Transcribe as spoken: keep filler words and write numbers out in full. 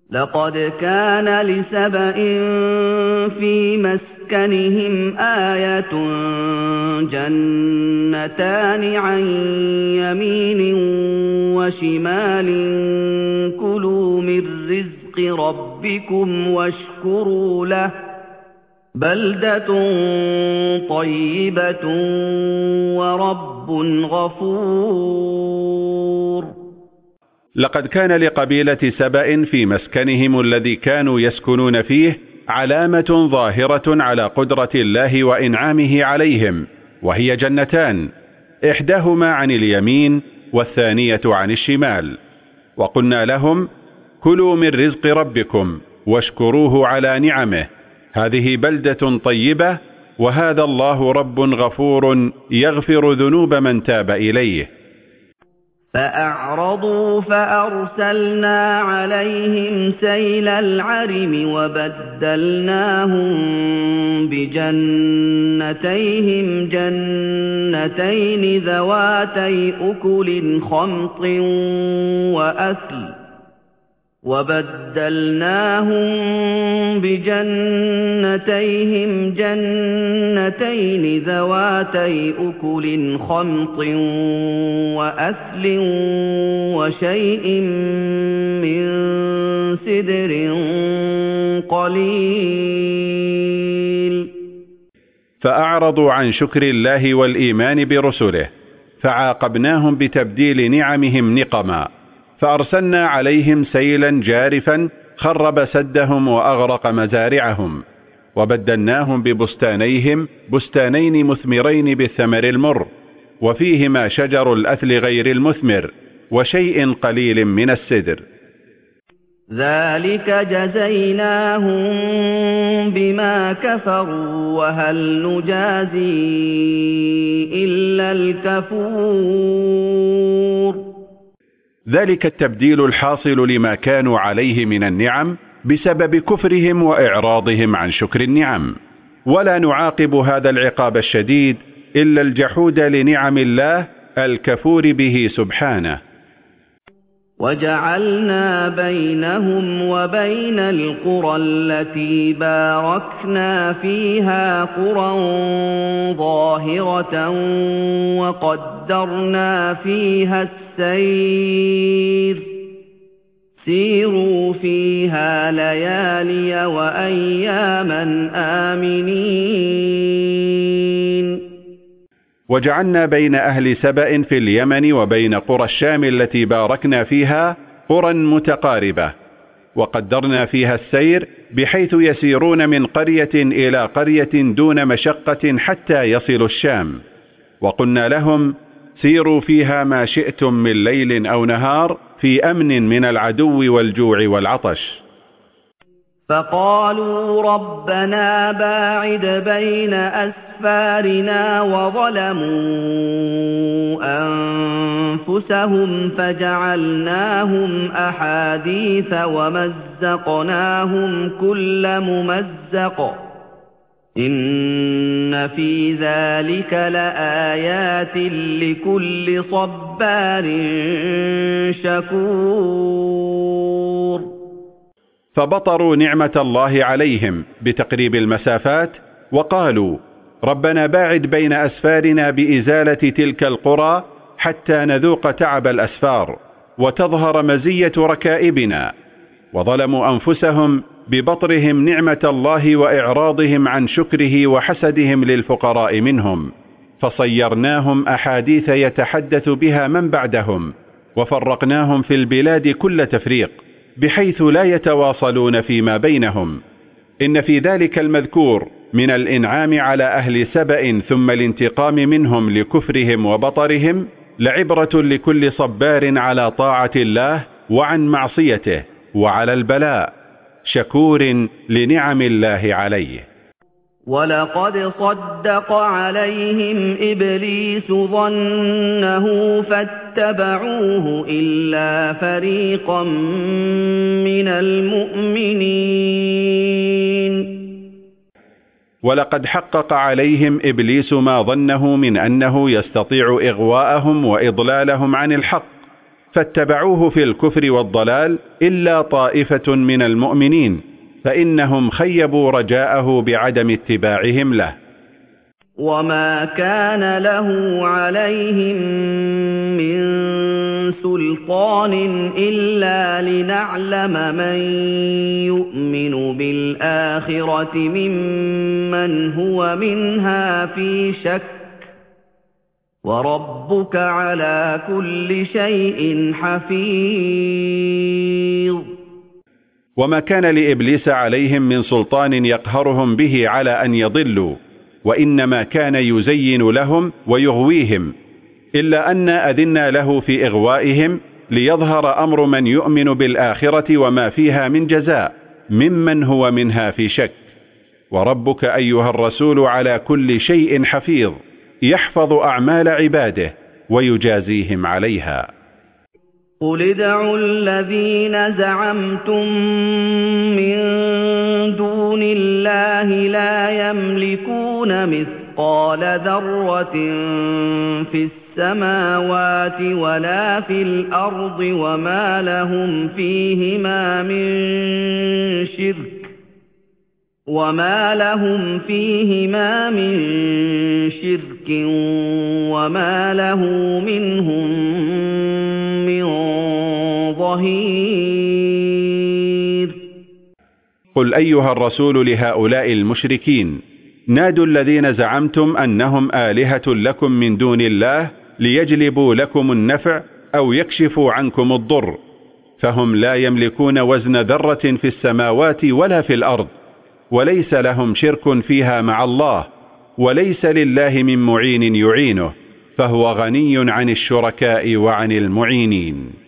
لقد كان لسبإ في مسكنهم آية جنتان عن يمين وشمال كلوا من رزق ربكم واشكروا له بلدة طيبة ورب غفور. لقد كان لقبيلة سبأ في مسكنهم الذي كانوا يسكنون فيه علامة ظاهرة على قدرة الله وإنعامه عليهم، وهي جنتان، إحداهما عن اليمين والثانية عن الشمال. وقلنا لهم: كلوا من رزق ربكم واشكروه على نعمه، هذه بلدة طيبة، وهذا الله رب غفور يغفر ذنوب من تاب إليه. فأعرضوا فأرسلنا عليهم سيل العرم وبدلناهم بجنتيهم جنتين ذواتي أكل خمط وأثل وبدلناهم بجنتيهم جنتين ذواتي أكل خمط وأثل وشيء من سدر قليل. فأعرضوا عن شكر الله والإيمان برسله، فعاقبناهم بتبديل نعمهم نقما، فأرسلنا عليهم سيلا جارفا خرب سدهم وأغرق مزارعهم، وبدلناهم ببستانيهم بستانين مثمرين بالثمر المر، وفيهما شجر الأثل غير المثمر وشيء قليل من السدر. ذلك جزيناهم بما كفروا وهل نجازي إلا الكفور. ذلك التبديل الحاصل لما كانوا عليه من النعم بسبب كفرهم وإعراضهم عن شكر النعم، ولا نعاقب هذا العقاب الشديد إلا الجحود لنعم الله الكفور به سبحانه. وجعلنا بينهم وبين القرى التي باركنا فيها قرى ظاهرة وقدرنا فيها السير سيروا فيها ليالي وأياما آمنين. وجعلنا بين أهل سبأ في اليمن وبين قرى الشام التي باركنا فيها قرى متقاربة، وقدرنا فيها السير بحيث يسيرون من قرية إلى قرية دون مشقة حتى يصلوا الشام. وقلنا لهم: سيروا فيها ما شئتم من ليل أو نهار في أمن من العدو والجوع والعطش. فقالوا ربنا باعد بين أسفارنا وظلموا أنفسهم فجعلناهم أحاديث ومزقناهم كل ممزق إن في ذلك لآيات لكل صبار شكور. فبطروا نعمة الله عليهم بتقريب المسافات، وقالوا: ربنا باعد بين أسفارنا بإزالة تلك القرى حتى نذوق تعب الأسفار وتظهر مزية ركائبنا. وظلموا أنفسهم ببطرهم نعمة الله وإعراضهم عن شكره وحسدهم للفقراء منهم، فصيرناهم أحاديث يتحدث بها من بعدهم، وفرقناهم في البلاد كل تفريق بحيث لا يتواصلون فيما بينهم. إن في ذلك المذكور من الإنعام على أهل سبأ ثم الانتقام منهم لكفرهم وبطرهم لعبرة لكل صبار على طاعة الله وعن معصيته وعلى البلاء شكور لنعم الله عليه. ولقد صدق عليهم إبليس ظنه فاتبعوه إلا فريقا من المؤمنين. ولقد حقق عليهم إبليس ما ظنه من أنه يستطيع إغواءهم وإضلالهم عن الحق، فاتبعوه في الكفر والضلال إلا طائفة من المؤمنين، فإنهم خيبوا رجاءه بعدم اتباعهم له. وما كان له عليهم من سلطان إلا لنعلم من يؤمن بالآخرة ممن هو منها في شك، وربك على كل شيء حفيظ. وما كان لإبليس عليهم من سلطان يقهرهم به على أن يضلوا، وإنما كان يزين لهم ويغويهم، إلا أن أذنا له في إغوائهم ليظهر أمر من يؤمن بالآخرة وما فيها من جزاء ممن هو منها في شك. وربك أيها الرسول على كل شيء حفيظ، يحفظ أعمال عباده ويجازيهم عليها. قل ادعوا الذين زعمتم من دون الله لا يملكون مثقال ذرة في السماوات ولا في الأرض وما لهم فيهما من شرك وما لهم فيهما من شرك وما له منهم من ظهير. قل أيها الرسول لهؤلاء المشركين: نادوا الذين زعمتم أنهم آلهة لكم من دون الله ليجلبوا لكم النفع أو يكشفوا عنكم الضر، فهم لا يملكون وزن ذرة في السماوات ولا في الأرض، وليس لهم شرك فيها مع الله، وليس لله من معين يعينه، فهو غني عن الشركاء وعن المعينين.